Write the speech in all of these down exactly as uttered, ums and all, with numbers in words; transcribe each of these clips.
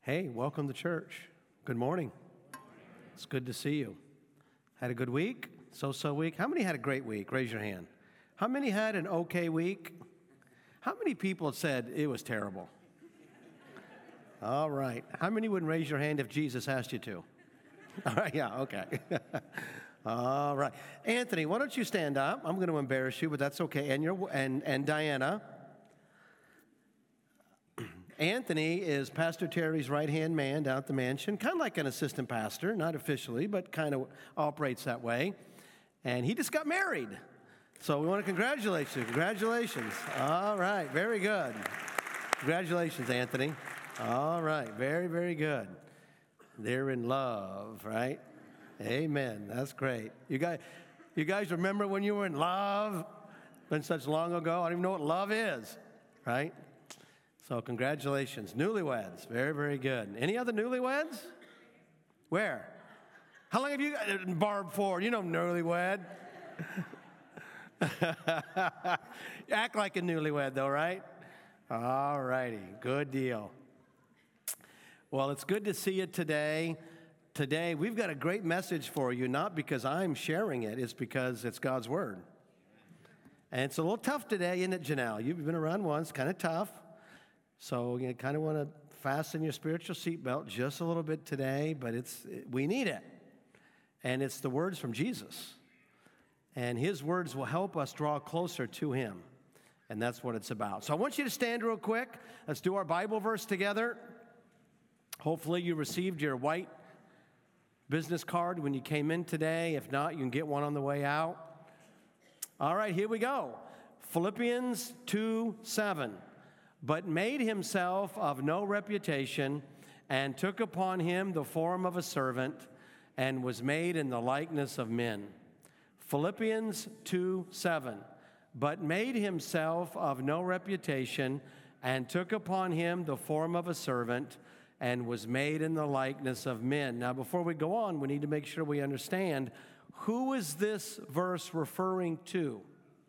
Hey, welcome to church. Good morning. It's good to see you. Had a good week? So-so week? How many had a great week? Raise your hand. How many had an okay week? How many people said it was terrible? All right. How many wouldn't raise your hand if Jesus asked you to? All right, yeah, okay. All right. Anthony, why don't you stand up? I'm going to embarrass you, but that's okay. And you're, and, and Diana. Anthony is Pastor Terry's right-hand man down at the mansion, kind of like an assistant pastor, not officially, but kind of operates that way. And he just got married. So we want to congratulate you. Congratulations. All right, very good. Congratulations, Anthony. All right, very, very good. They're in love, right? Amen. That's great. You guys, you guys remember when you were in love? Been such long ago. I don't even know what love is, right? So congratulations. Newlyweds. Very, very good. Any other newlyweds? Where? How long have you got Barb for? You know newlywed. Act like a newlywed, though, right? All righty. Good deal. Well, it's good to see you today. Today, we've got a great message for you, not because I'm sharing it, it's because it's God's Word. And it's a little tough today, isn't it, Janelle? You've been around once, kind of tough. So you kind of want to fasten your spiritual seatbelt just a little bit today, but it's we need it. And it's the words from Jesus. And his words will help us draw closer to him. And that's what it's about. So I want you to stand real quick. Let's do our Bible verse together. Hopefully you received your white business card when you came in today. If not, you can get one on the way out. All right, here we go. Philippians two seven. But made himself of no reputation, and took upon him the form of a servant, and was made in the likeness of men. Philippians two seven. But made himself of no reputation, and took upon him the form of a servant, and was made in the likeness of men. Now, before we go on, we need to make sure we understand, who is this verse referring to?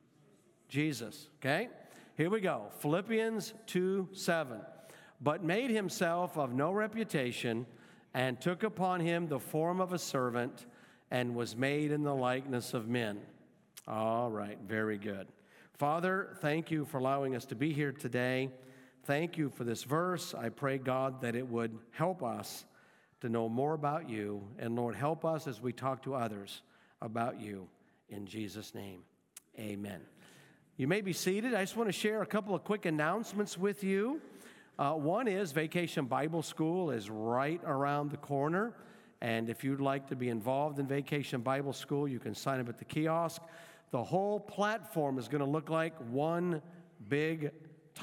Jesus, okay? Here we go. Philippians two seven. But made himself of no reputation, and took upon him the form of a servant, and was made in the likeness of men. All right, very good. Father, thank you for allowing us to be here today. Thank you for this verse. I pray, God, that it would help us to know more about you. And Lord, help us as we talk to others about you. In Jesus' name, amen. You may be seated. I just want to share a couple of quick announcements with you. Uh, one is Vacation Bible School is right around the corner. And if you'd like to be involved in Vacation Bible School, you can sign up at the kiosk. The whole platform is going to look like one big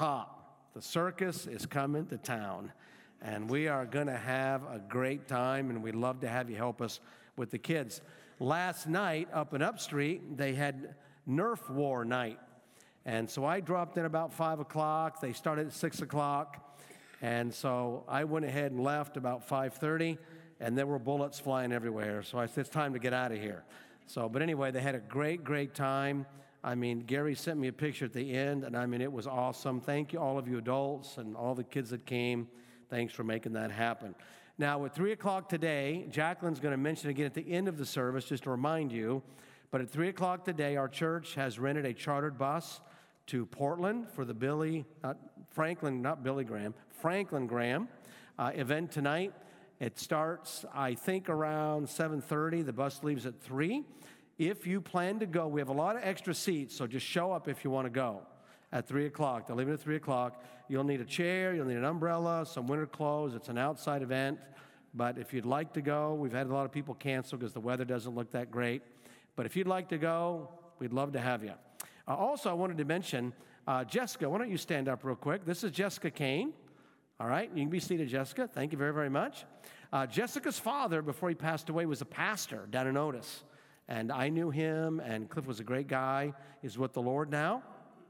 top. The circus is coming to town. And we are going to have a great time, and we'd love to have you help us with the kids. Last night, up in Upstreet, they had Nerf War night. And so I dropped in about five o'clock. They started at six o'clock. And so I went ahead and left about five thirty, and there were bullets flying everywhere. So I said, it's time to get out of here. So, but anyway, they had a great, great time. I mean, Gary sent me a picture at the end, and I mean, it was awesome. Thank you, all of you adults and all the kids that came. Thanks for making that happen. Now, at three o'clock today, Jacqueline's going to mention again at the end of the service, just to remind you, but at three o'clock today, our church has rented a chartered bus to Portland for the Billy, not Franklin, not Billy Graham, Franklin Graham uh, event tonight. It starts, I think, around seven thirty. The bus leaves at three. If you plan to go, we have a lot of extra seats, so just show up if you want to go at three o'clock. They'll leave it at three o'clock. You'll need a chair, you'll need an umbrella, some winter clothes. It's an outside event, but if you'd like to go, we've had a lot of people cancel because the weather doesn't look that great. But if you'd like to go, we'd love to have you. Uh, also, I wanted to mention, uh, Jessica, why don't you stand up real quick? This is Jessica Kane. All right, you can be seated, Jessica. Thank you very, very much. Uh, Jessica's father, before he passed away, was a pastor down in Otis. And I knew him, and Cliff was a great guy. He's with the Lord now.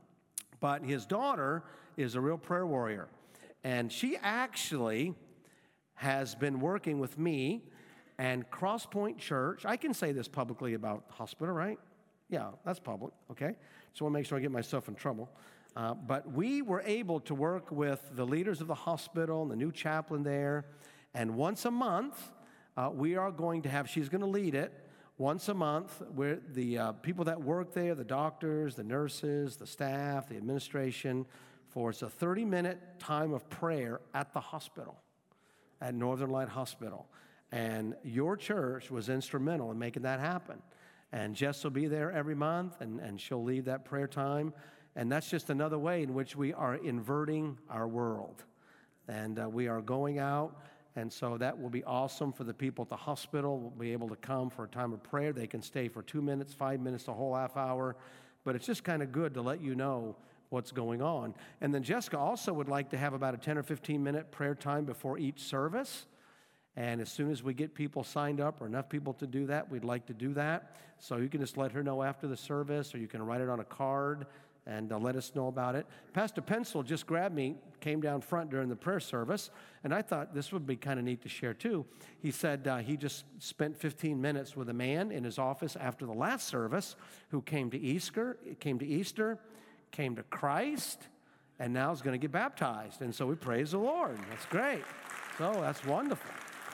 But his daughter is a real prayer warrior. And she actually has been working with me and Cross Point Church. I can say this publicly about the hospital, right? Yeah, that's public, okay? So I want to make sure I get myself in trouble. Uh, but we were able to work with the leaders of the hospital and the new chaplain there. And once a month, uh, we are going to have, she's going to lead it, once a month, where the uh, people that work there, the doctors, the nurses, the staff, the administration, for it's a thirty-minute time of prayer at the hospital, at Northern Light Hospital. And your church was instrumental in making that happen. And Jess will be there every month, and, and she'll lead that prayer time. And that's just another way in which we are inverting our world. And uh, we are going out, and so that will be awesome for the people at the hospital. We'll be able to come for a time of prayer. They can stay for two minutes, five minutes, a whole half hour. But it's just kind of good to let you know what's going on. And then Jessica also would like to have about a ten or fifteen minute prayer time before each service. And as soon as we get people signed up or enough people to do that, we'd like to do that. So you can just let her know after the service, or you can write it on a card and uh, let us know about it. Pastor Pencil just grabbed me, came down front during the prayer service, and I thought this would be kind of neat to share too. He said uh, he just spent fifteen minutes with a man in his office after the last service who came to Easter, came to Easter, came to Christ, and now is going to get baptized. And so we praise the Lord. That's great. So that's wonderful.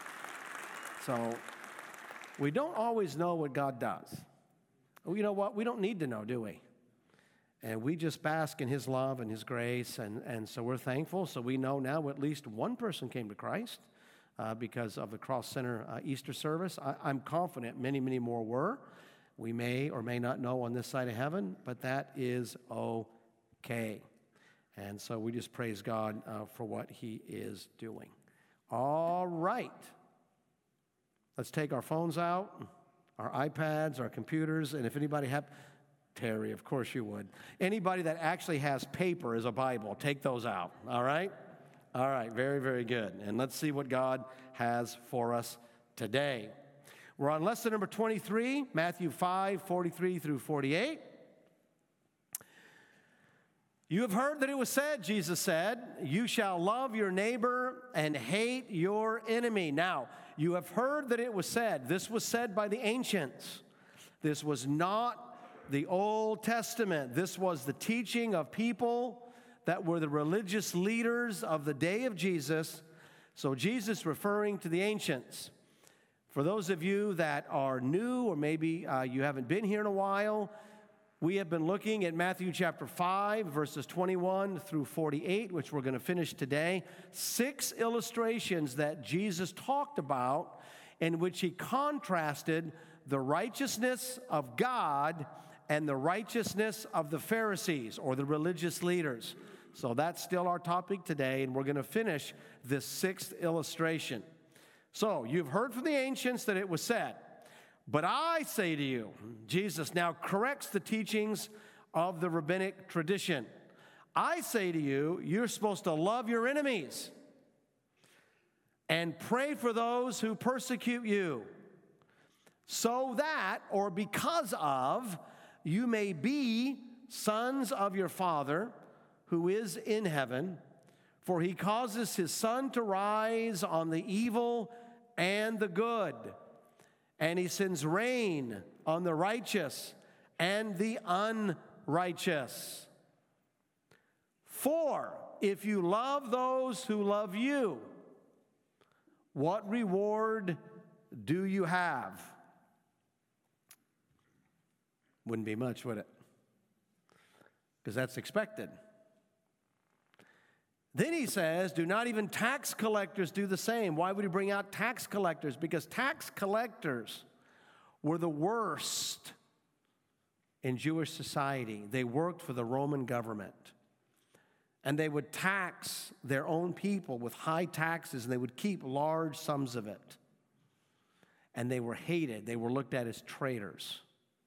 So we don't always know what God does. You know what? We don't need to know, do we? And we just bask in his love and his grace, and, and so we're thankful. So we know now at least one person came to Christ uh, because of the Cross Center uh, Easter service. I, I'm confident many, many more were. We may or may not know on this side of heaven, but that is okay. And so we just praise God uh, for what he is doing. All right. Let's take our phones out, our iPads, our computers, and if anybody have... Terry, of course you would. Anybody that actually has paper as a Bible, take those out, all right? All right, very, very good. And let's see what God has for us today. We're on lesson number twenty-three, Matthew five, forty-three through forty-eight. You have heard that it was said, Jesus said, you shall love your neighbor and hate your enemy. Now, you have heard that it was said. This was said by the ancients. This was not the Old Testament. This was the teaching of people that were the religious leaders of the day of Jesus. So Jesus referring to the ancients. For those of you that are new, or maybe uh, you haven't been here in a while, we have been looking at Matthew chapter five, verses twenty-one through forty-eight, which we're going to finish today. Six illustrations that Jesus talked about in which he contrasted the righteousness of God and the righteousness of the Pharisees, or the religious leaders. So that's still our topic today, and we're going to finish this sixth illustration. So you've heard from the ancients that it was said, but I say to you, Jesus now corrects the teachings of the rabbinic tradition. I say to you, you're supposed to love your enemies and pray for those who persecute you, so that, or because of, you may be sons of your Father who is in heaven, for he causes his sun to rise on the evil and the good, and he sends rain on the righteous and the unrighteous. For if you love those who love you, what reward do you have? Wouldn't be much, would it? Because that's expected. Then he says, do not even tax collectors do the same. Why would he bring out tax collectors? Because tax collectors were the worst in Jewish society. They worked for the Roman government. And they would tax their own people with high taxes, and they would keep large sums of it. And they were hated. They were looked at as traitors.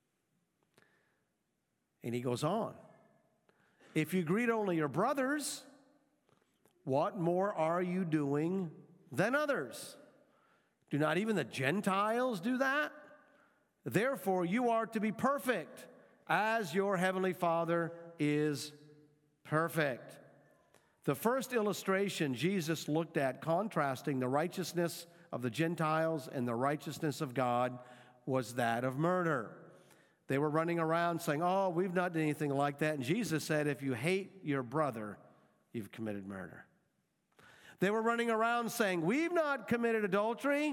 And he goes on. If you greet only your brothers, what more are you doing than others? Do not even the Gentiles do that? Therefore, you are to be perfect, as your heavenly Father is perfect. The first illustration Jesus looked at, contrasting the righteousness of the Gentiles and the righteousness of God, was that of murder. They were running around saying, oh, we've not done anything like that. And Jesus said, if you hate your brother, you've committed murder. They were running around saying, we've not committed adultery.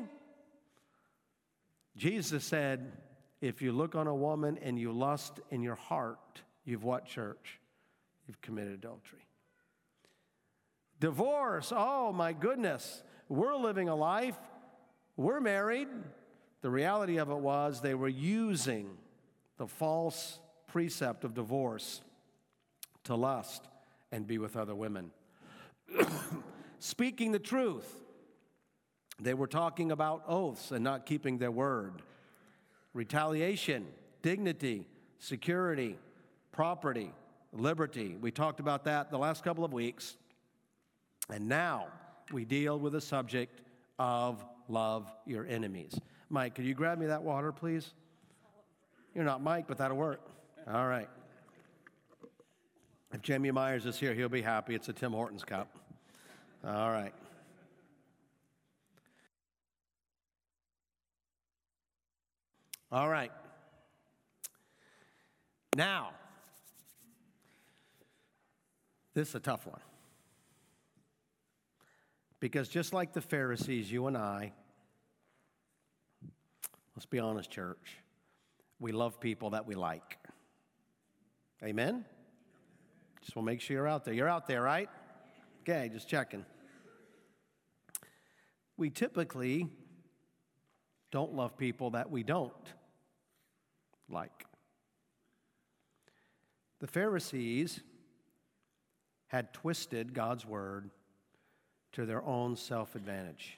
Jesus said, if you look on a woman and you lust in your heart, you've what, church? You've committed adultery. Divorce, oh my goodness. We're living a life, we're married. The reality of it was they were using the false precept of divorce to lust and be with other women. Speaking the truth, they were talking about oaths and not keeping their word. Retaliation, dignity, security, property, liberty. We talked about that the last couple of weeks. And now we deal with the subject of love your enemies. Mike, could you grab me that water, please? You're not Mike, but that'll work. All right. If Jamie Myers is here, he'll be happy. It's a Tim Hortons cup. All right. All right. Now, this is a tough one. Because just like the Pharisees, you and I, let's be honest, church, we love people that we like. Amen? Just want to make sure you're out there. You're out there, right? Okay, just checking. We typically don't love people that we don't like. The Pharisees had twisted God's word to their own self-advantage.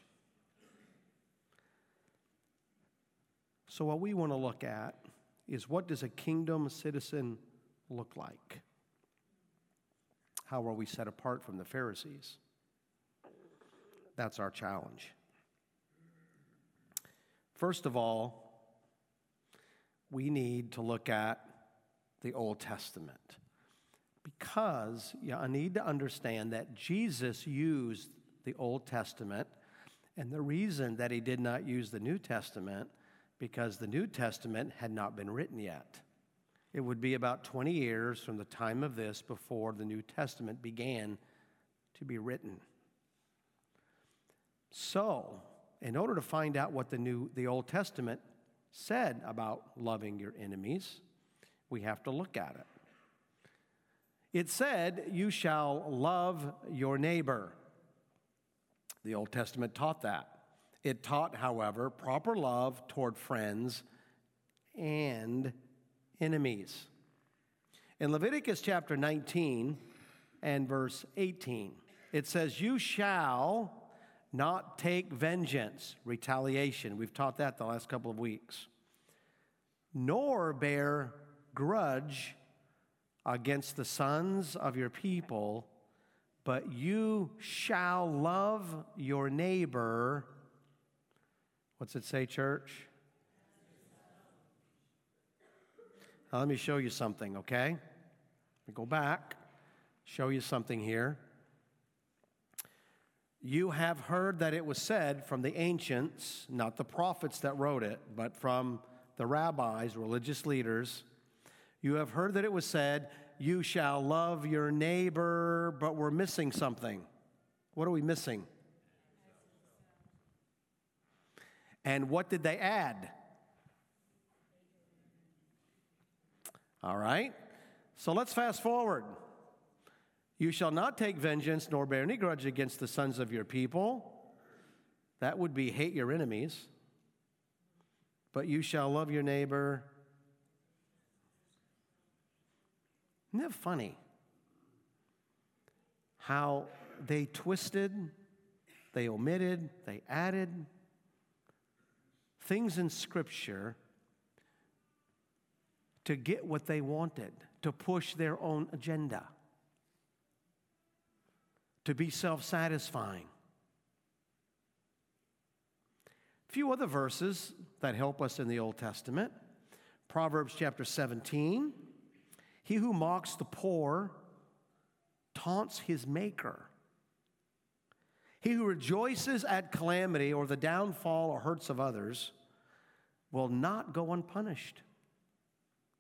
So what we want to look at is, what does a kingdom citizen look like? How are we set apart from the Pharisees? That's our challenge. First of all, we need to look at the Old Testament, because you need to understand that Jesus used the Old Testament, and the reason that he did not use the New Testament, because the New Testament had not been written yet. It would be about twenty years from the time of this before the New Testament began to be written. So, in order to find out what the new, the Old Testament said about loving your enemies, we have to look at it. It said, you shall love your neighbor. The Old Testament taught that. It taught, however, proper love toward friends and enemies. In Leviticus chapter nineteen and verse eighteen, it says, you shall not take vengeance, retaliation. We've taught that the last couple of weeks. Nor bear grudge against the sons of your people, but you shall love your neighbor. What's it say, church? Now, let me show you something, okay? Let me go back, show you something here. You have heard that it was said from the ancients, not the prophets that wrote it, but from the rabbis, religious leaders. You have heard that it was said, you shall love your neighbor, but we're missing something. What are we missing? And what did they add? All right. So let's fast forward. You shall not take vengeance nor bear any grudge against the sons of your people. That would be hate your enemies. But you shall love your neighbor. Isn't that funny? How they twisted, they omitted, they added things in Scripture to get what they wanted, to push their own agenda, to be self-satisfying. A few other verses that help us in the Old Testament. Proverbs chapter seventeen. He who mocks the poor taunts his maker. He who rejoices at calamity or the downfall or hurts of others will not go unpunished.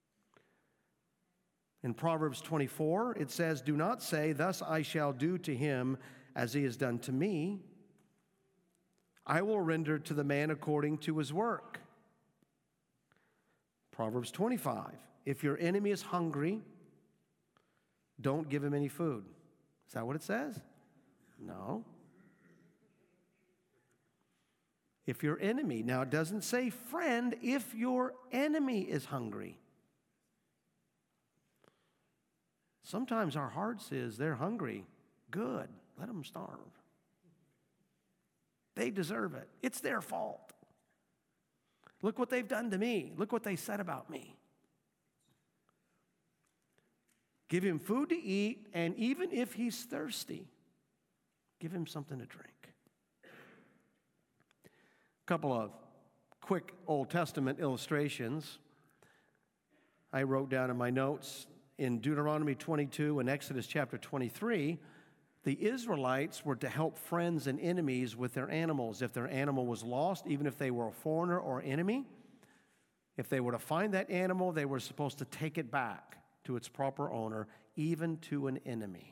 In Proverbs twenty-four, it says, "Do not say, 'Thus I shall do to him as he has done to me.' I will render to the man according to his work." Proverbs twenty-five, "If your enemy is hungry, don't give him any food." Is that what it says? No. If your enemy, now it doesn't say friend, if your enemy is hungry. Sometimes our heart says they're hungry. Good, let them starve. They deserve it. It's their fault. Look what they've done to me. Look what they said about me. Give him food to eat, and even if he's thirsty, give him something to drink. A couple of quick Old Testament illustrations I wrote down in my notes. In Deuteronomy twenty-two and Exodus chapter twenty-three, the Israelites were to help friends and enemies with their animals. If their animal was lost, even if they were a foreigner or enemy, if they were to find that animal, they were supposed to take it back to its proper owner, even to an enemy.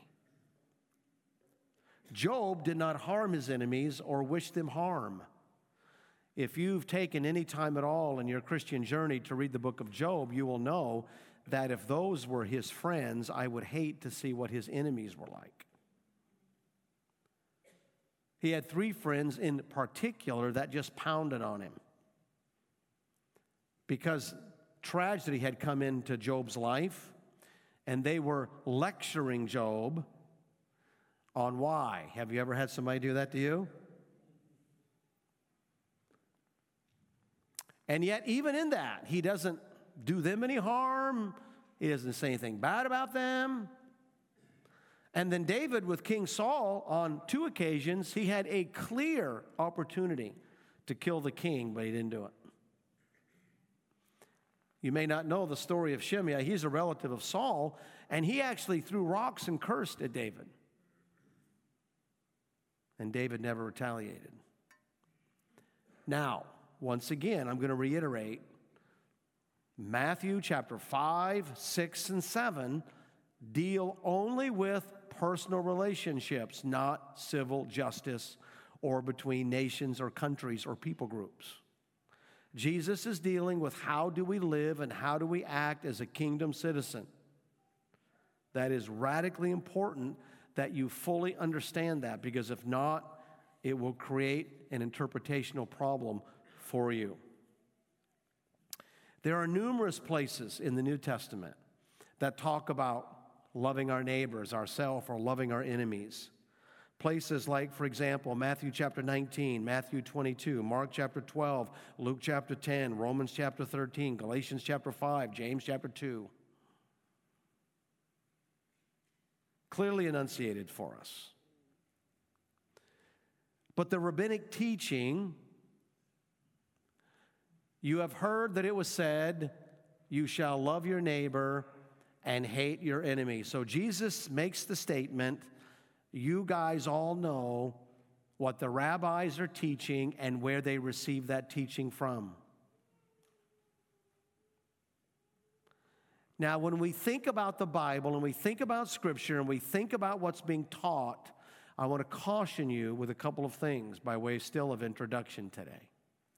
Job did not harm his enemies or wish them harm. If you've taken any time at all in your Christian journey to read the book of Job, you will know that if those were his friends, I would hate to see what his enemies were like. He had three friends in particular that just pounded on him because tragedy had come into Job's life, and they were lecturing Job on why. Have you ever had somebody do that to you? And yet, even in that, he doesn't do them any harm. He doesn't say anything bad about them. And then David, with King Saul, on two occasions, he had a clear opportunity to kill the king, but he didn't do it. You may not know the story of Shimei. He's a relative of Saul, and he actually threw rocks and cursed at David. And David never retaliated. Now, once again, I'm going to reiterate, Matthew chapter five, six, and seven deal only with personal relationships, not civil justice or between nations or countries or people groups. Jesus is dealing with how do we live and how do we act as a kingdom citizen. That is radically important that you fully understand that, because if not, it will create an interpretational problem for you. There are numerous places in the New Testament that talk about loving our neighbors, ourselves, or loving our enemies. Places like, for example, Matthew chapter nineteen, Matthew twenty-two, Mark chapter twelve, Luke chapter ten, Romans chapter thirteen, Galatians chapter five, James chapter two. Clearly enunciated for us. But the rabbinic teaching, you have heard that it was said, you shall love your neighbor and hate your enemy. So Jesus makes the statement, you guys all know what the rabbis are teaching and where they receive that teaching from. Now, when we think about the Bible and we think about Scripture and we think about what's being taught, I want to caution you with a couple of things by way still of introduction today.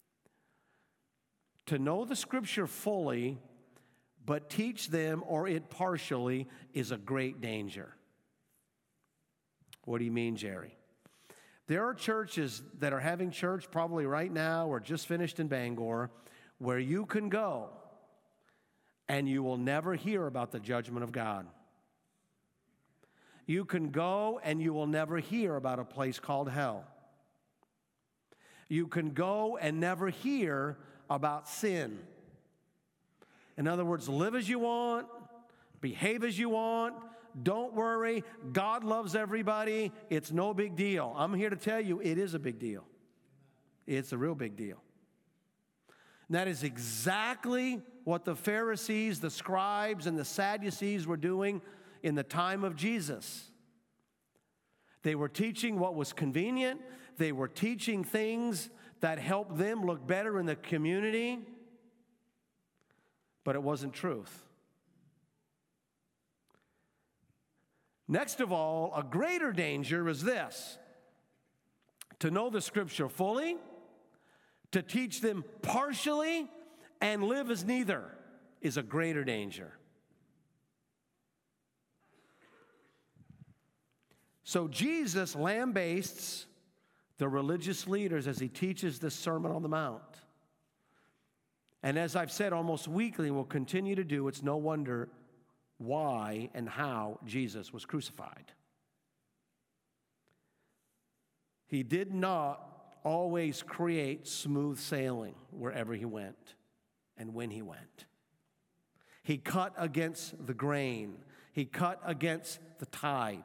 To know the Scripture fully, but teach them or it partially, is a great danger. What do you mean, Jerry? There are churches that are having church probably right now or just finished in Bangor where you can go and you will never hear about the judgment of God. You can go and you will never hear about a place called hell. You can go and never hear about sin. In other words, live as you want, behave as you want, don't worry, God loves everybody, it's no big deal. I'm here to tell you it is a big deal. It's a real big deal. And that is exactly what the Pharisees, the scribes, and the Sadducees were doing in the time of Jesus. They were teaching what was convenient. They were teaching things that helped them look better in the community, but it wasn't truth. Next of all, a greater danger is this: to know the Scripture fully, to teach them partially, and live as neither is a greater danger. So Jesus lambastes the religious leaders as he teaches this Sermon on the Mount. And as I've said almost weekly and will continue to do, it's no wonder why and how Jesus was crucified. He did not always create smooth sailing wherever he went and when he went. He cut against the grain. He cut against the tide.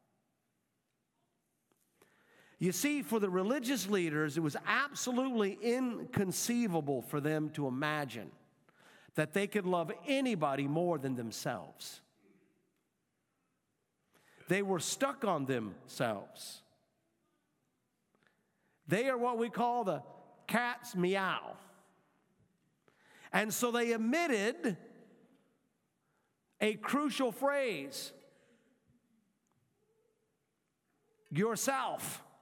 You see, for the religious leaders, it was absolutely inconceivable for them to imagine that they could love anybody more than themselves. They were stuck on themselves. They are what we call the cat's meow. And so they omitted a crucial phrase: yourself.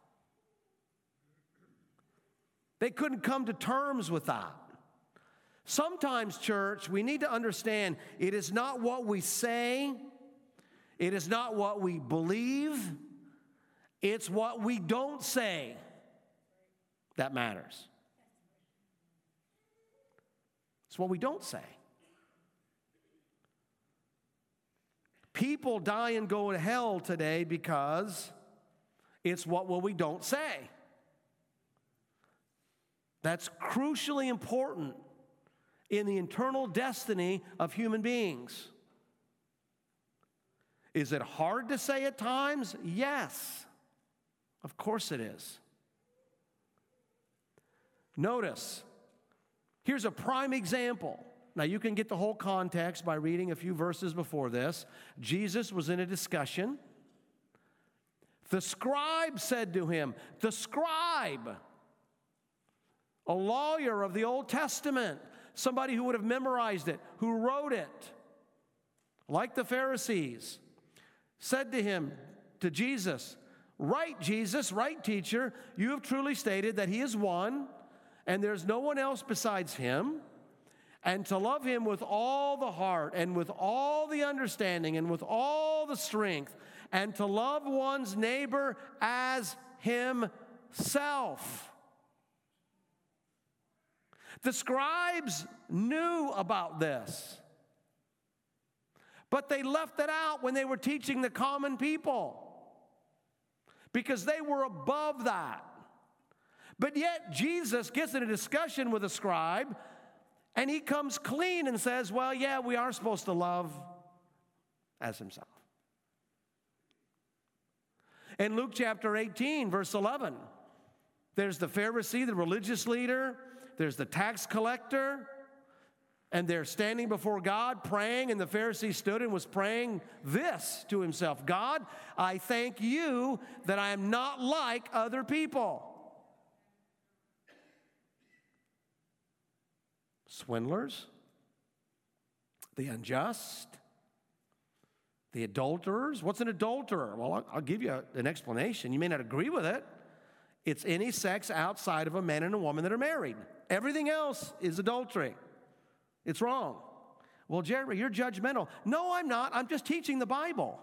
They couldn't come to terms with that. Sometimes, church, we need to understand it is not what we say, it is not what we believe, it's what we don't say that matters. It's what we don't say. People die and go to hell today because it's what well, we don't say. That's crucially important in the internal destiny of human beings. Is it hard to say at times? Yes. Of course it is. Notice, here's a prime example. Now, you can get the whole context by reading a few verses before this. Jesus was in a discussion. The scribe said to him, the scribe, a lawyer of the Old Testament, somebody who would have memorized it, who wrote it, like the Pharisees, said to him, to Jesus, right, Jesus, right, teacher, you have truly stated that he is one, and there's no one else besides him, and to love him with all the heart, and with all the understanding, and with all the strength, and to love one's neighbor as himself. The scribes knew about this, but they left it out when they were teaching the common people because they were above that. But yet Jesus gets in a discussion with a scribe and he comes clean and says, well, yeah, we are supposed to love as himself. In Luke chapter eighteen, verse eleven, there's the Pharisee, the religious leader, there's the tax collector, and they're standing before God praying, and the Pharisee stood and was praying this to himself: God, I thank you that I am not like other people. Swindlers, the unjust, the adulterers. What's an adulterer? Well, I'll, I'll give you an explanation. You may not agree with it. It's any sex outside of a man and a woman that are married. Everything else is adultery. It's wrong. Well, Jerry, you're judgmental. No, I'm not. I'm just teaching the Bible.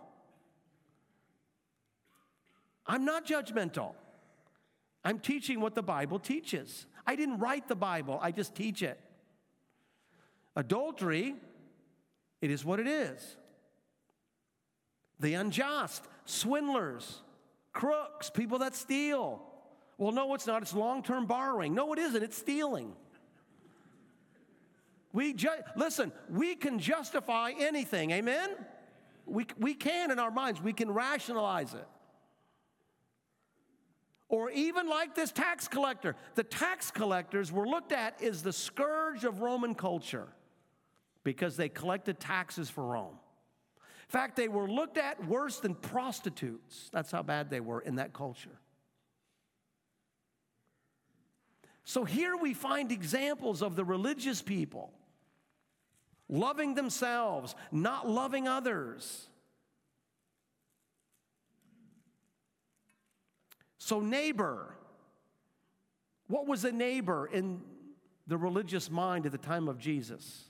I'm not judgmental. I'm teaching what the Bible teaches. I didn't write the Bible. I just teach it. Adultery, it is what it is. The unjust, swindlers, crooks, people that steal. Well, no, it's not. It's long-term borrowing. No, it isn't. It's stealing. We ju- Listen, we can justify anything. Amen? We, we can in our minds. We can rationalize it. Or even like this tax collector. The tax collectors were looked at as the scourge of Roman culture because they collected taxes for Rome. In fact, they were looked at worse than prostitutes. That's how bad they were in that culture. So here we find examples of the religious people loving themselves, not loving others. So neighbor. What was a neighbor in the religious mind at the time of Jesus?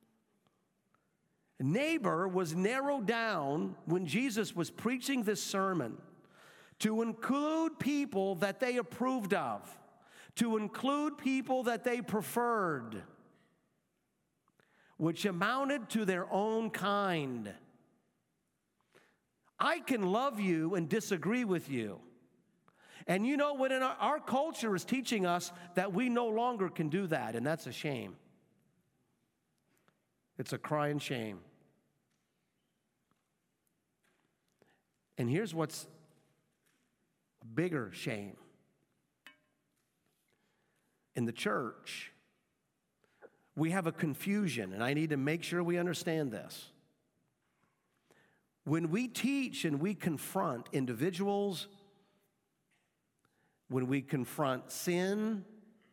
Neighbor was narrowed down when Jesus was preaching this sermon to include people that they approved of, to include people that they preferred, which amounted to their own kind. I can love you and disagree with you. And you know what? In our, our culture is teaching us that we no longer can do that, and that's a shame. It's a crying shame. And here's what's a bigger shame. In the church, we have a confusion, and I need to make sure we understand this. When we teach and we confront individuals, when we confront sin,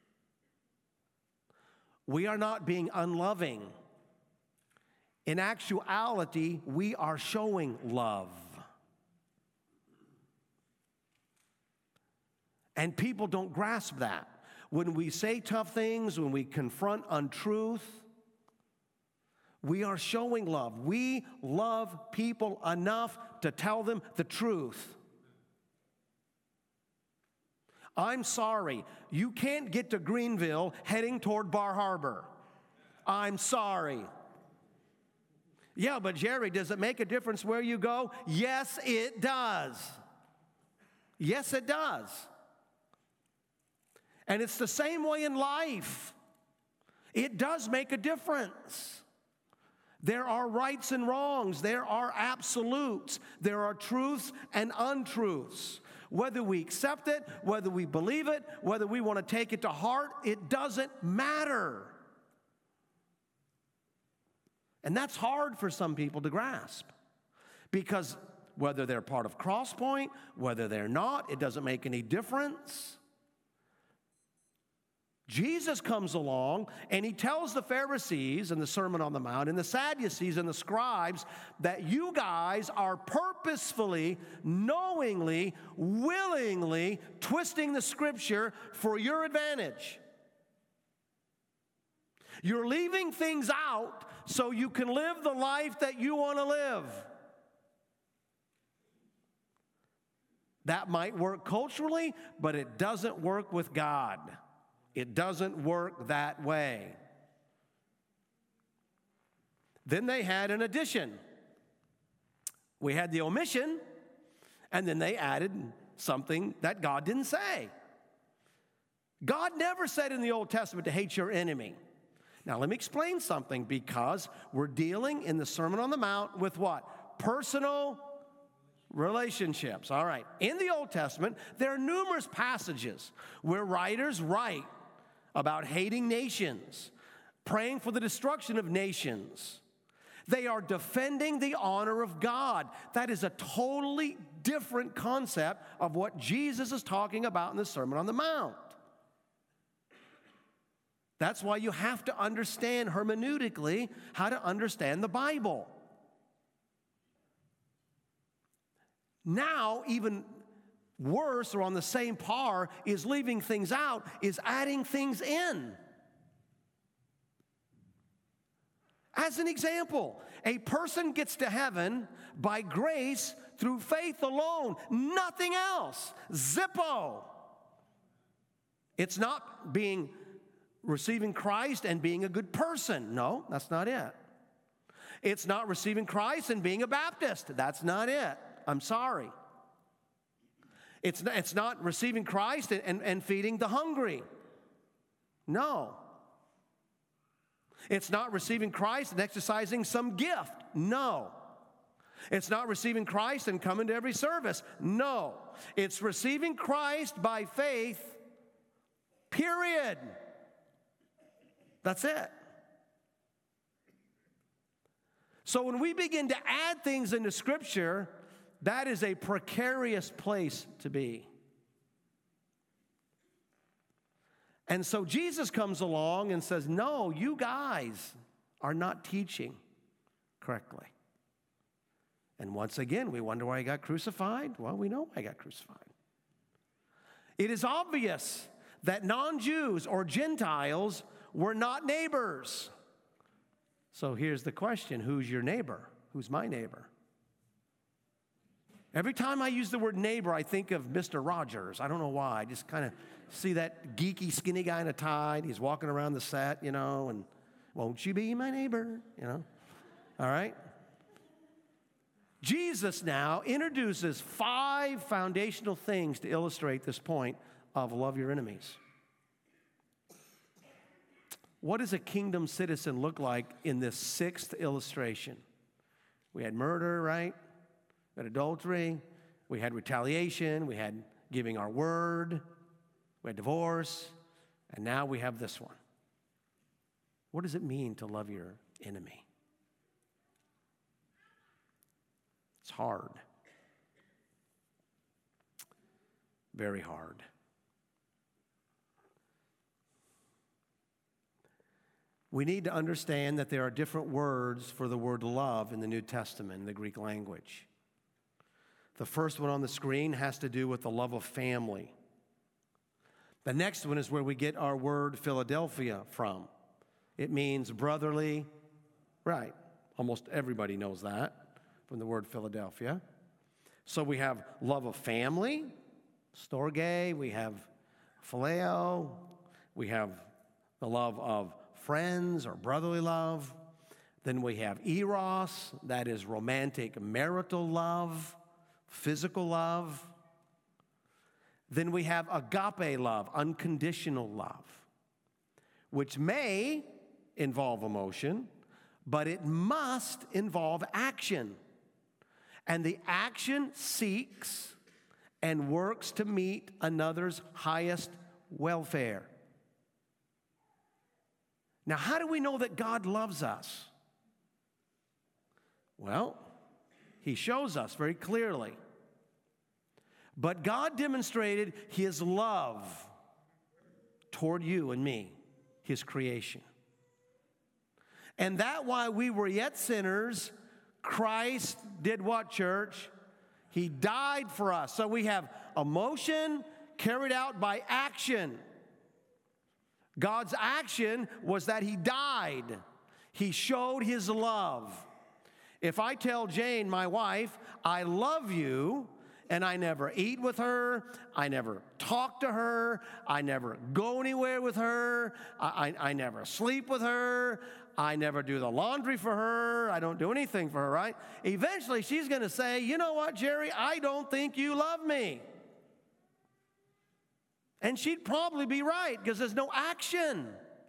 we are not being unloving. In actuality, we are showing love. And people don't grasp that. When we say tough things, when we confront untruth, we are showing love. We love people enough to tell them the truth. I'm sorry, you can't get to Greenville heading toward Bar Harbor. I'm sorry. Yeah, but Jerry, does it make a difference where you go? Yes, it does. Yes, it does. And it's the same way in life. It does make a difference. There are rights and wrongs. There are absolutes. There are truths and untruths. Whether we accept it, whether we believe it, whether we want to take it to heart, it doesn't matter. And that's hard for some people to grasp. Because whether they're part of Crosspoint, whether they're not, it doesn't make any difference. Jesus comes along and he tells the Pharisees in the Sermon on the Mount and the Sadducees and the scribes that you guys are purposefully, knowingly, willingly twisting the scripture for your advantage. You're leaving things out so you can live the life that you want to live. That might work culturally, but it doesn't work with God. It doesn't work that way. Then they had an addition. We had the omission, and then they added something that God didn't say. God never said in the Old Testament to hate your enemy. Now, let me explain something, because we're dealing in the Sermon on the Mount with what? Personal relationships. All right. In the Old Testament, there are numerous passages where writers write about hating nations, praying for the destruction of nations. They are defending the honor of God. That is a totally different concept of what Jesus is talking about in the Sermon on the Mount. That's why you have to understand hermeneutically how to understand the Bible. Now, even worse, or on the same par, is leaving things out, is adding things in. As an example, a person gets to heaven by grace through faith alone, nothing else. Zippo. It's not being receiving Christ and being a good person. No, that's not it. It's not receiving Christ and being a Baptist. That's not it. I'm sorry. It's not, it's not receiving Christ and, and, and feeding the hungry. No. It's not receiving Christ and exercising some gift. No. It's not receiving Christ and coming to every service. No. It's receiving Christ by faith, period. That's it. So when we begin to add things into Scripture, that is a precarious place to be. And so Jesus comes along and says, no, you guys are not teaching correctly. And once again, we wonder why he got crucified. Well, we know why he got crucified. It is obvious that non-Jews or Gentiles were not neighbors. So here's the question, who's your neighbor? Who's my neighbor? Every time I use the word neighbor, I think of Mister Rogers. I don't know why. I just kind of see that geeky, skinny guy in a tie. And he's walking around the set, you know, and won't you be my neighbor, you know? All right? Jesus now introduces five foundational things to illustrate this point of love your enemies. What does a kingdom citizen look like in this sixth illustration? We had murder, right? We had adultery. We had retaliation. We had giving our word. We had divorce. And now we have this one. What does it mean to love your enemy? It's hard. Very hard. We need to understand that there are different words for the word love in the New Testament, in the Greek language. The first one on the screen has to do with the love of family. The next one is where we get our word Philadelphia from. It means brotherly, right? Almost everybody knows that from the word Philadelphia. So we have love of family, storge, we have phileo, we have the love of friends or brotherly love. Then we have eros, that is romantic marital love, physical love. Then we have agape love, unconditional love, which may involve emotion, but it must involve action. And the action seeks and works to meet another's highest welfare. Now, how do we know that God loves us? Well, he shows us very clearly. But God demonstrated his love toward you and me, his creation. And that while we were yet sinners, Christ did what, church? He died for us. So we have emotion carried out by action. God's action was that he died. He showed his love. If I tell Jane, my wife, I love you, and I never eat with her, I never talk to her, I never go anywhere with her, I, I, I never sleep with her, I never do the laundry for her, I don't do anything for her, right? Eventually, she's going to say, you know what, Jerry, I don't think you love me. And she'd probably be right because there's no action.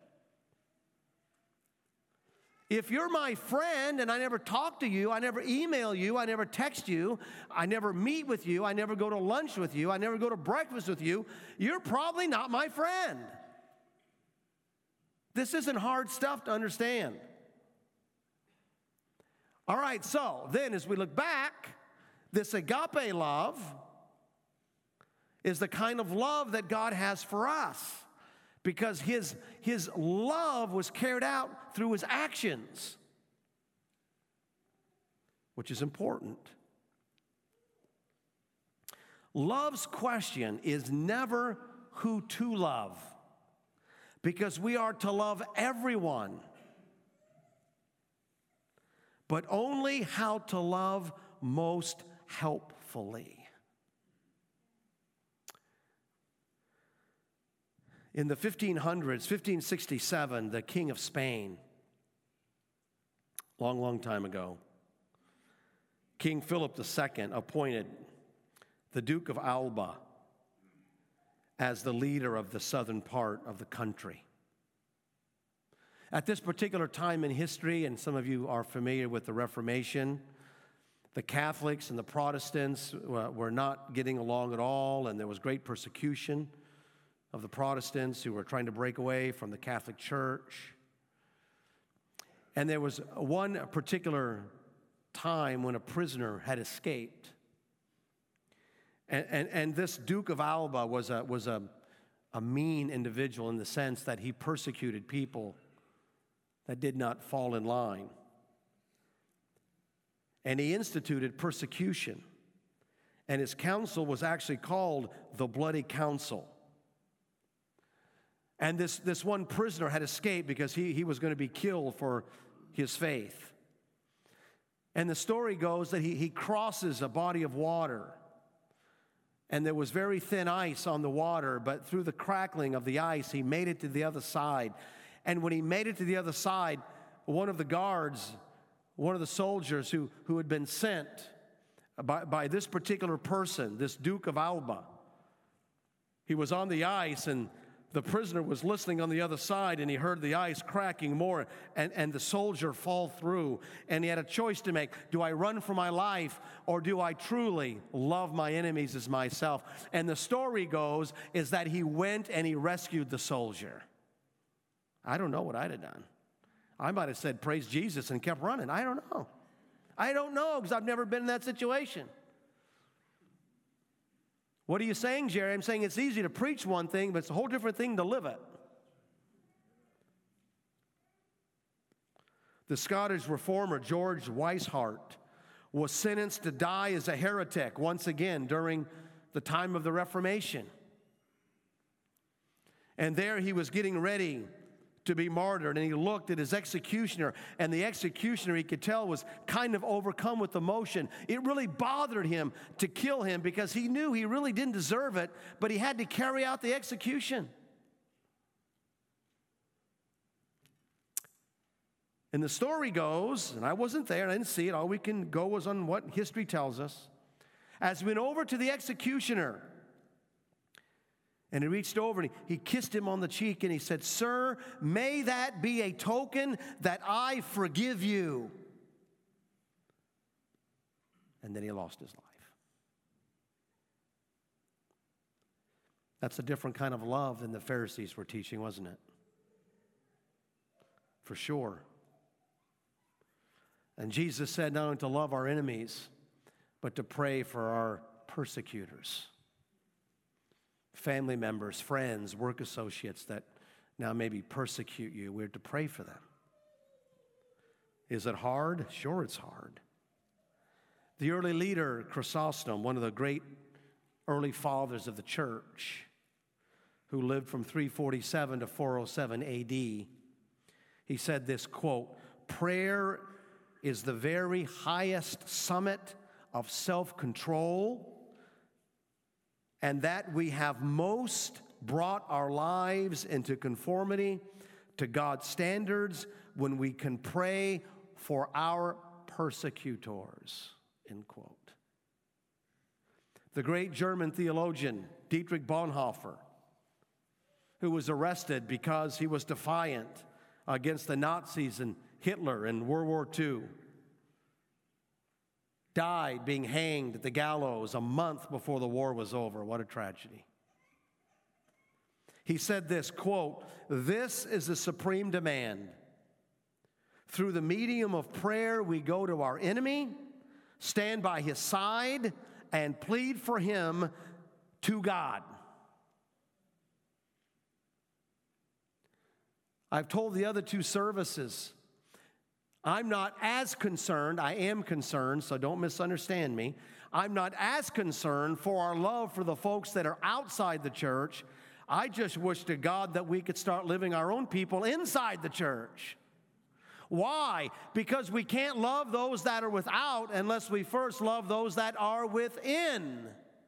If you're my friend and I never talk to you, I never email you, I never text you, I never meet with you, I never go to lunch with you, I never go to breakfast with you, you're probably not my friend. This isn't hard stuff to understand. All right, so then as we look back, this agape love is the kind of love that God has for us because his, his love was carried out through his actions, which is important. Love's question is never who to love because we are to love everyone, but only how to love most helpfully. In the fifteen hundreds, fifteen sixty-seven, the king of Spain, long, long time ago, King Philip the Second appointed the Duke of Alba as the leader of the southern part of the country. At this particular time in history, and some of you are familiar with the Reformation, the Catholics and the Protestants were not getting along at all, and there was great persecution of the Protestants who were trying to break away from the Catholic Church. And there was one particular time when a prisoner had escaped. And, and, and this Duke of Alba was, a, was a, a mean individual in the sense that he persecuted people that did not fall in line. And he instituted persecution. And his council was actually called the Bloody Council. And this, this one prisoner had escaped because he, he was going to be killed for his faith. And the story goes that he, he crosses a body of water. And there was very thin ice on the water, but through the crackling of the ice, he made it to the other side. And when he made it to the other side, one of the guards, one of the soldiers who, who had been sent by, by this particular person, this Duke of Alba, he was on the ice, and the prisoner was listening on the other side, and he heard the ice cracking more, and, and the soldier fall through. And he had a choice to make. Do I run for my life, or do I truly love my enemies as myself? And the story goes is that he went and he rescued the soldier. I don't know what I'd have done. I might have said, praise Jesus, and kept running. I don't know. I don't know, because I've never been in that situation. What are you saying, Jerry? I'm saying it's easy to preach one thing, but it's a whole different thing to live it. The Scottish reformer George Wishart was sentenced to die as a heretic once again during the time of the Reformation. And there he was getting ready to be martyred, and he looked at his executioner, and the executioner, he could tell, was kind of overcome with emotion. It really bothered him to kill him because he knew he really didn't deserve it, but he had to carry out the execution. And the story goes, and I wasn't there, and I didn't see it, all we can go was on what history tells us. As he went over to the executioner, and he reached over and he, he kissed him on the cheek and he said, "Sir, may that be a token that I forgive you." And then he lost his life. That's a different kind of love than the Pharisees were teaching, wasn't it? For sure. And Jesus said not only to love our enemies, but to pray for our persecutors. Family members, friends, work associates that now maybe persecute you. We're to pray for them. Is it hard? Sure, it's hard. The early leader, Chrysostom, one of the great early fathers of the church, who lived from three forty-seven to four oh seven A D, he said this, quote, "Prayer is the very highest summit of self-control, and that we have most brought our lives into conformity to God's standards when we can pray for our persecutors," end quote. The great German theologian Dietrich Bonhoeffer, who was arrested because he was defiant against the Nazis and Hitler in World War Two, died being hanged at the gallows a month before the war was over. What a tragedy. He said this, quote, "This is the supreme demand. Through the medium of prayer, we go to our enemy, stand by his side, and plead for him to God." I've told the other two services, I'm not as concerned, I am concerned, so don't misunderstand me. I'm not as concerned for our love for the folks that are outside the church. I just wish to God that we could start living our own people inside the church. Why? Because we can't love those that are without unless we first love those that are within.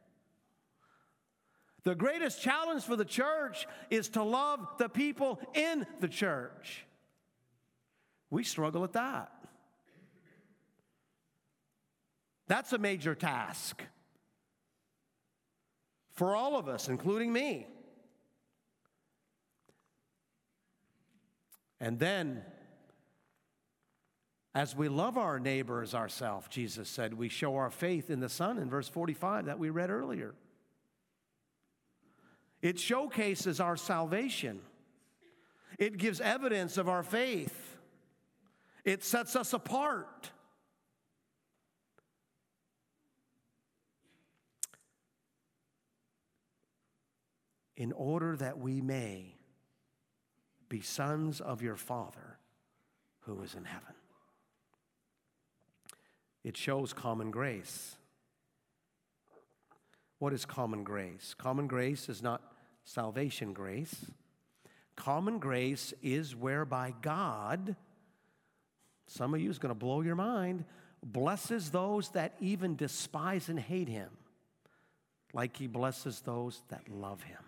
The greatest challenge for the church is to love the people in the church. We struggle at that. That's a major task for all of us, including me. And then, as we love our neighbor as ourselves, Jesus said, we show our faith in the Son in verse forty-five that we read earlier. It showcases our salvation. It gives evidence of our faith. It sets us apart. In order that we may be sons of your Father who is in heaven. It shows common grace. What is common grace? Common grace is not salvation grace. Common grace is whereby God, some of you is going to blow your mind, blesses those that even despise and hate him, like he blesses those that love him.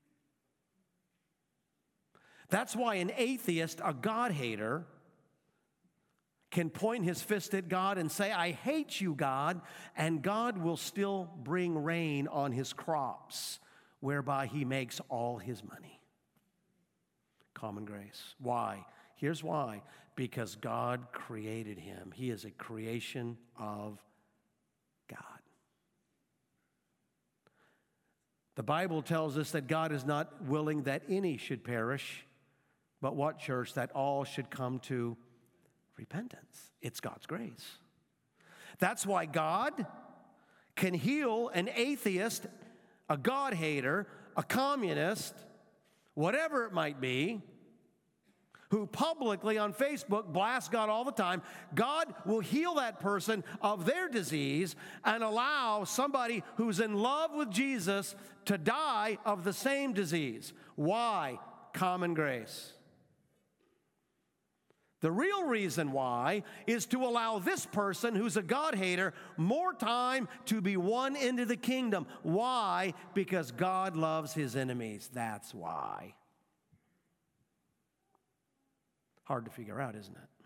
That's why an atheist, a God-hater, can point his fist at God and say, I hate you, God, and God will still bring rain on his crops, whereby he makes all his money. Common grace. Why? Here's why. Because God created him. He is a creation of God. The Bible tells us that God is not willing that any should perish, but what, church? That all should come to repentance. It's God's grace. That's why God can heal an atheist, a God-hater, a communist, whatever it might be, who publicly on Facebook blasts God all the time. God will heal that person of their disease and allow somebody who's in love with Jesus to die of the same disease. Why? Common grace. The real reason why is to allow this person who's a God-hater more time to be won into the kingdom. Why? Because God loves his enemies. That's why. Hard to figure out, isn't it?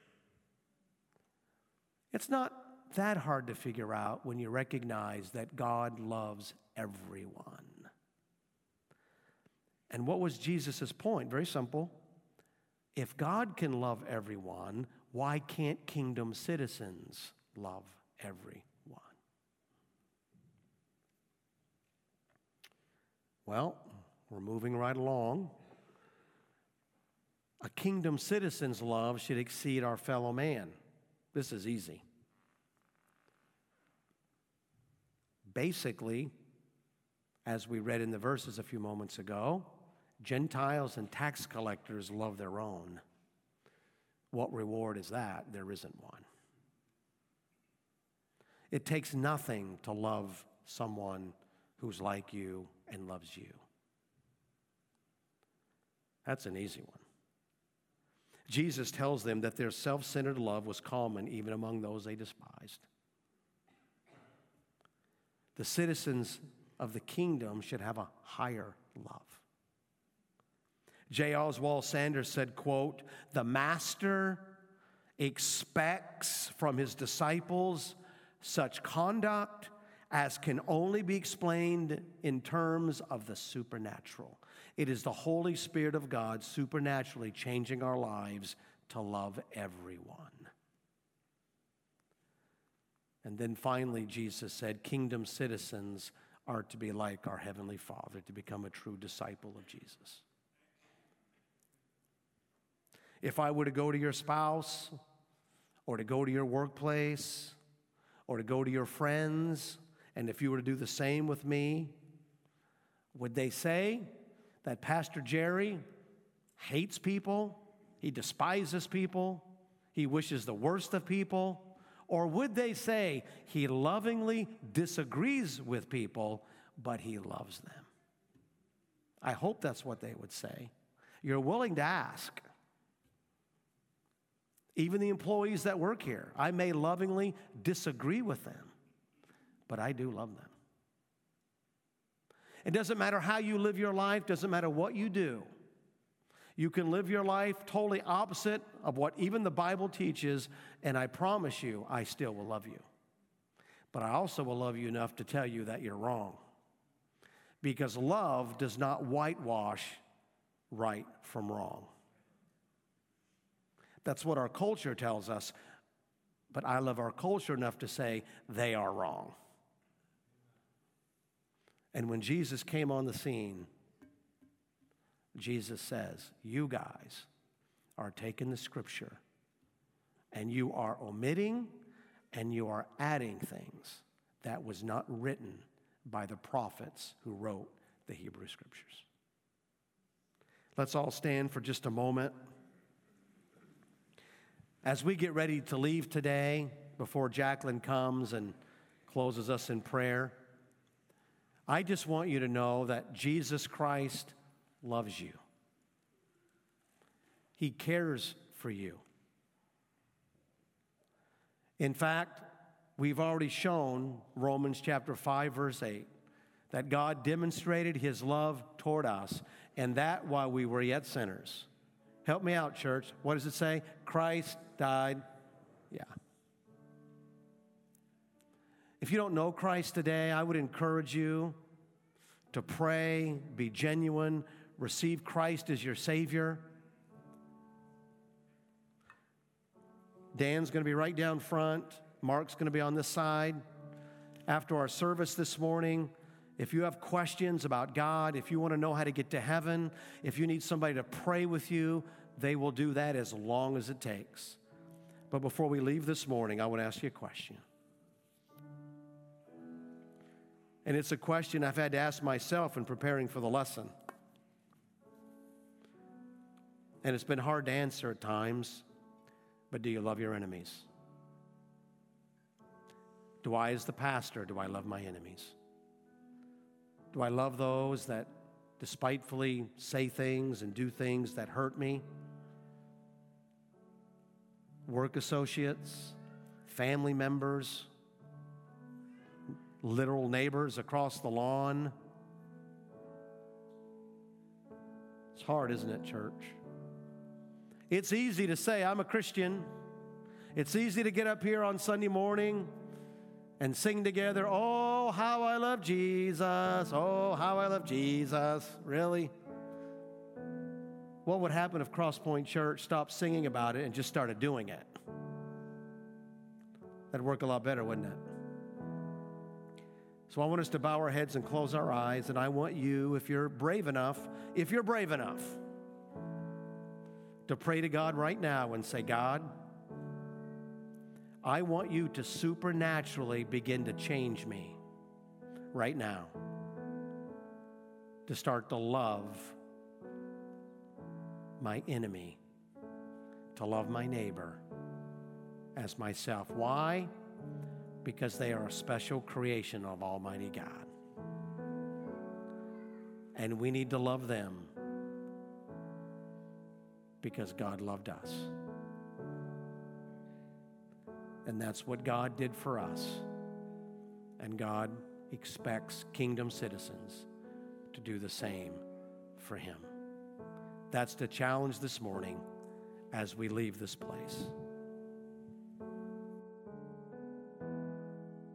It's not that hard to figure out when you recognize that God loves everyone. And what was Jesus' point? Very simple. If God can love everyone, why can't kingdom citizens love everyone? Well, we're moving right along. A kingdom citizen's love should exceed our fellow man. This is easy. Basically, as we read in the verses a few moments ago, Gentiles and tax collectors love their own. What reward is that? There isn't one. It takes nothing to love someone who's like you and loves you. That's an easy one. Jesus tells them that their self-centered love was common even among those they despised. The citizens of the kingdom should have a higher love. J. Oswald Sanders said, quote, "The master expects from his disciples such conduct as can only be explained in terms of the supernatural. It is the Holy Spirit of God supernaturally changing our lives to love everyone." And then finally, Jesus said, kingdom citizens are to be like our Heavenly Father, to become a true disciple of Jesus. If I were to go to your spouse, or to go to your workplace, or to go to your friends, and if you were to do the same with me, would they say that Pastor Jerry hates people, he despises people, he wishes the worst of people? Or would they say he lovingly disagrees with people, but he loves them? I hope that's what they would say. You're willing to ask. Even the employees that work here, I may lovingly disagree with them, but I do love them. It doesn't matter how you live your life, doesn't matter what you do. You can live your life totally opposite of what even the Bible teaches, and I promise you, I still will love you. But I also will love you enough to tell you that you're wrong. Because love does not whitewash right from wrong. That's what our culture tells us, but I love our culture enough to say they are wrong. And when Jesus came on the scene, Jesus says, you guys are taking the scripture and you are omitting and you are adding things that was not written by the prophets who wrote the Hebrew scriptures. Let's all stand for just a moment. As we get ready to leave today, before Jacqueline comes and closes us in prayer, I just want you to know that Jesus Christ loves you. He cares for you. In fact, we've already shown, Romans chapter five, verse eight, that God demonstrated his love toward us, and that while we were yet sinners. Help me out, church. What does it say? Christ died. Yeah. If you don't know Christ today, I would encourage you to pray, be genuine, receive Christ as your Savior. Dan's going to be right down front. Mark's going to be on this side. After our service this morning, if you have questions about God, if you want to know how to get to heaven, if you need somebody to pray with you, they will do that as long as it takes. But before we leave this morning, I want to ask you a question. And it's a question I've had to ask myself in preparing for the lesson. And it's been hard to answer at times, but do you love your enemies? Do I, as the pastor, do I love my enemies? Do I love those that despitefully say things and do things that hurt me? Work associates, family members, literal neighbors across the lawn. It's hard, isn't it, church? It's easy to say, I'm a Christian. It's easy to get up here on Sunday morning and sing together, oh, how I love Jesus, oh, how I love Jesus. Really? What would happen if Crosspoint Church stopped singing about it and just started doing it? That'd work a lot better, wouldn't it? So I want us to bow our heads and close our eyes, and I want you, if you're brave enough, if you're brave enough, to pray to God right now and say, God, I want you to supernaturally begin to change me right now, to start to love my enemy, to love my neighbor as myself. Why? Because they are a special creation of Almighty God. And we need to love them because God loved us. And that's what God did for us. And God expects kingdom citizens to do the same for him. That's the challenge this morning as we leave this place.